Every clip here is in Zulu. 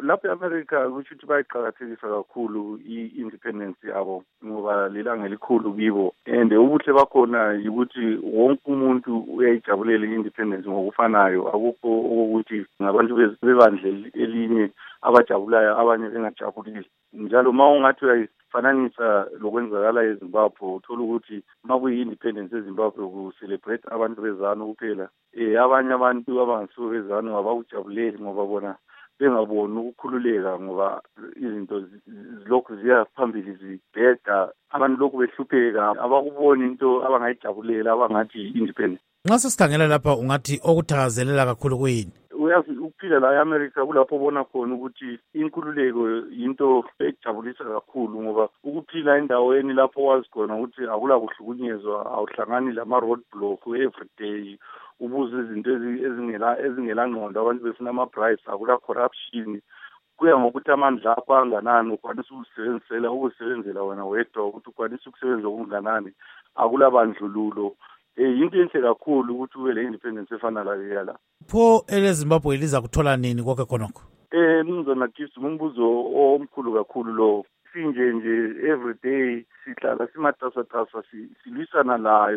lapha e-America kusho ukuthi bayiqakathekisa kakhulu i-independence yabo ngoba lilanga elikhulu kibo, and ubuhle bakhona yikuthi wonke umuntu uyayijabulela i-independence ngokufanayo. Akukho okokuthi ngabantu bebandle elinye abajabulayo abanye bengajabulile. Njalo uma ungathi uyayifananisa lokwenzakala eZimbabwe, uthola ukuthi uma kuyi-independence eZimbabwe ku-celebrate abantu bezanu kuphela. Abanye abantu abangasuka bezanu abakujabuleli ngoba bona bengaboni ukukhululeka ngoba izinto zilokhu ziya phambili zibheda, abantu lokhu behlupheka, abakuboni into abangayijabulela abangathi independence. Nxa sesikhangela lapha ungathi okuthakazelela kakhulu kuyini? Uyazi ukuphila la e-America kulapho ubona khona ukuthi inkululeko yinto ejabulisa kakhulu ngoba ukuphila endaweni lapho wazi khona ukuthi akula kuhlukunyezwa, awuhlangani lama-road block everyday, ubuze izinto ezingela ngqondo, abantu befuna ama-bribes, akula corruption. Kuya ngokuthi amandla akho anganani, ukwanisa ukusebenzela wena wedwa, ukuthi ukwanisa ukusebenza okunganani, akula bandlululo. Yinto enhle kakhulu ukuthi ube le independence efana la. Pho eleZimbabwe liza kuthola nini konke khonokho? Mnumzana Gift, umbuzo omkhulu kakhulu lo. Sinje everyday sihlala simatasatasa silwisana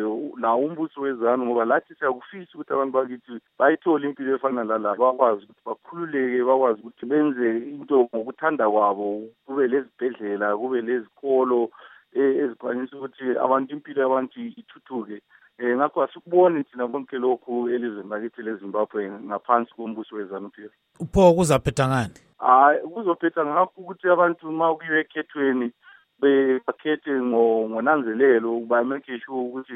la umbuso wezanu ngoba lathi siyakufisa ukuthi abantu bakithi bayithole impilo efana la, bakwazi ukuthi bakhululeke, bakwazi ukuthi benze into ngokuthanda kwabo, kube lezibhedlela, kube lezikolo ezikwanisa ukuthi abantu impilo yabantu ithuthuke. Ngakho asikuboni thina konke lokhu elizweni lakithi leZimbabwe ngaphansi kombuso wezanu-PF. Pho kuzaphetha ngani? Kuzophetha ngakho ukuthi abantu uma kuyiwe ekhethweni bakhethe ngonanzelelo, make sure ukuthi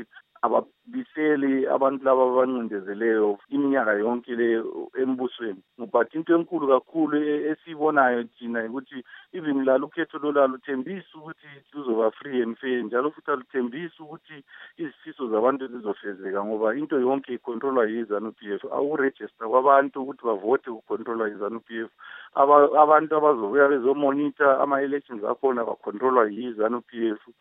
ababiseli abantu laba abancindezeleyo iminyaka yonke le embusweni. But into enkulu kakhulu esibonayo thina ukuthi even ukhetho lolalo luthembisa ukuthi luzoba free and fair, njalo futhi aluthembisa ukuthi izifiso zabantu zizofezeka ngoba into yonke icontrolwa yi-ZANU-PF. Awuregister kwabantu ukuthi bavote kucontrolwa yi-ZANU-PF. Abantu abazobuya bezomonitor ama-elections akhona bacontrolwa yi-ZANU-PF.